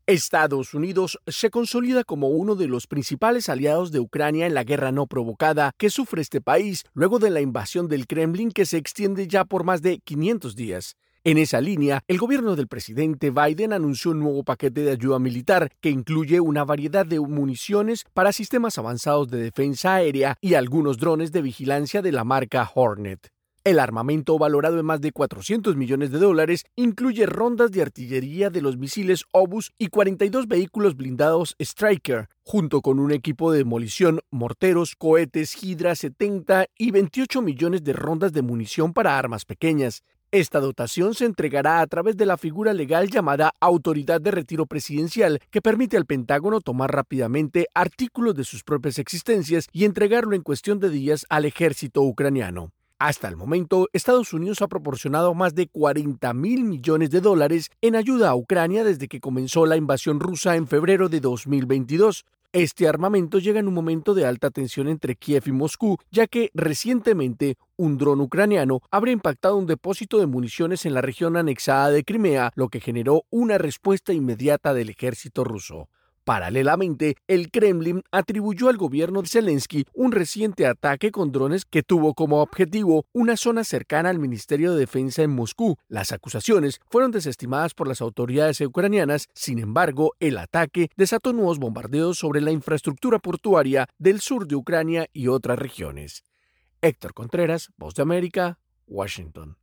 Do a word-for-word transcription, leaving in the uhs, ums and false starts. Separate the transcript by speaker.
Speaker 1: Estados Unidos se consolida como uno de los principales aliados de Ucrania en la guerra no provocada que sufre este país luego de la invasión del Kremlin que se extiende ya por más de quinientos días. En esa línea, el gobierno del presidente Biden anunció un nuevo paquete de ayuda militar que incluye una variedad de municiones para sistemas avanzados de defensa aérea y algunos drones de vigilancia de la marca Hornet. El armamento, valorado en más de cuatrocientos millones de dólares, incluye rondas de artillería de los misiles Obus y cuarenta y dos vehículos blindados Stryker, junto con un equipo de demolición, morteros, cohetes Hydra setenta y veintiocho millones de rondas de munición para armas pequeñas. Esta dotación se entregará a través de la figura legal llamada Autoridad de Retiro Presidencial, que permite al Pentágono tomar rápidamente artículos de sus propias existencias y entregarlo en cuestión de días al ejército ucraniano. Hasta el momento, Estados Unidos ha proporcionado más de cuarenta mil millones de dólares en ayuda a Ucrania desde que comenzó la invasión rusa en febrero de dos mil veintidós. Este armamento llega en un momento de alta tensión entre Kiev y Moscú, ya que recientemente un dron ucraniano habría impactado un depósito de municiones en la región anexada de Crimea, lo que generó una respuesta inmediata del ejército ruso. Paralelamente, el Kremlin atribuyó al gobierno de Zelensky un reciente ataque con drones que tuvo como objetivo una zona cercana al Ministerio de Defensa en Moscú. Las acusaciones fueron desestimadas por las autoridades ucranianas, sin embargo, el ataque desató nuevos bombardeos sobre la infraestructura portuaria del sur de Ucrania y otras regiones. Héctor Contreras, Voz de América, Washington.